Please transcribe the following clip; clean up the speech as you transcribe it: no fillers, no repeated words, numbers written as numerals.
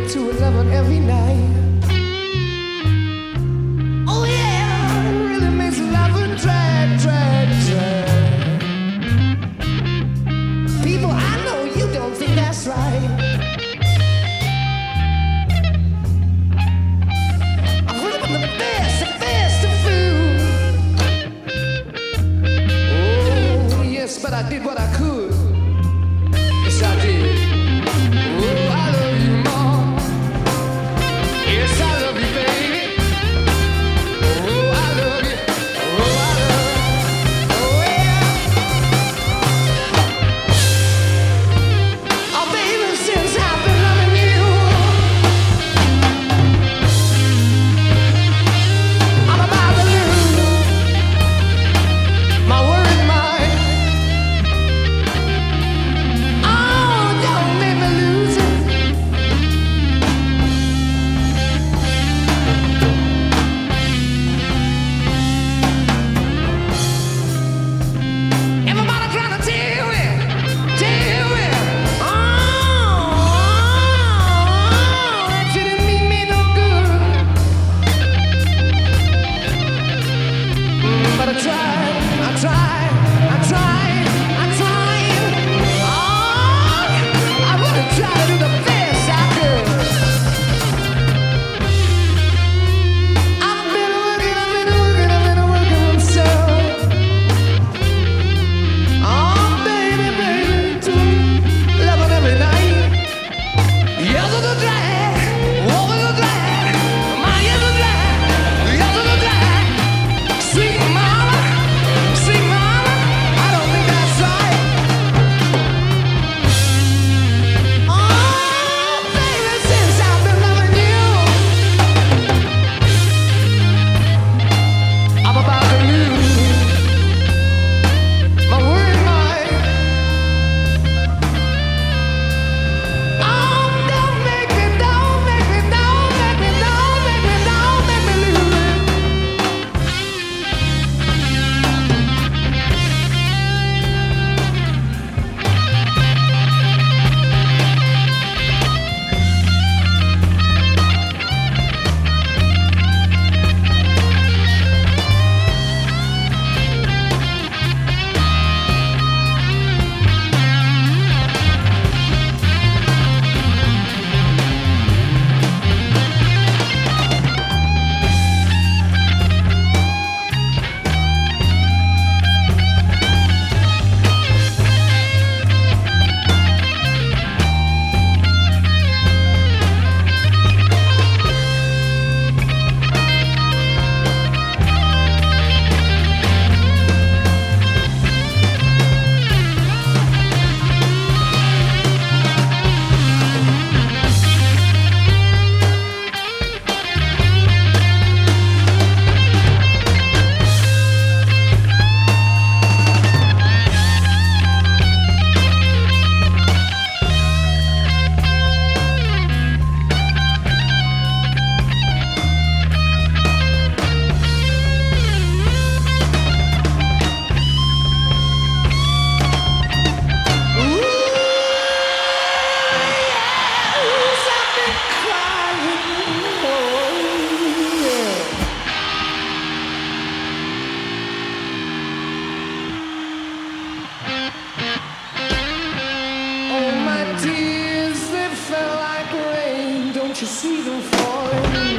to 11 every night. Oh yeah, it really makes loving drag, drag, drag. People, I know you don't think that's right. I'm really the best of food. Oh yes, but I did what I could. Yes, I did. Oh, I love you, Mom. Yes, I love you, baby. Oh, I love you. Oh, I love you. Oh, yeah. Oh, baby, since I've been loving you, I'm about to lose my worried mind. Oh, don't make me lose it. Everybody trying to tell me, that you didn't mean me no good. But I tried. Oh, I would have tried to do the best I could. I've been working so. Oh, baby, to 11 every night. Yes, it's a drag. Oh, it's a drag. My, yes, it's a drag. Yes, it's a drag. Sweet mama, I don't think that's right. Oh, baby, since I've been loving you, I'm about to lose my worried mind. Oh, don't make me lose it. Oh, my tears, they fell like rain. Don't you see them falling?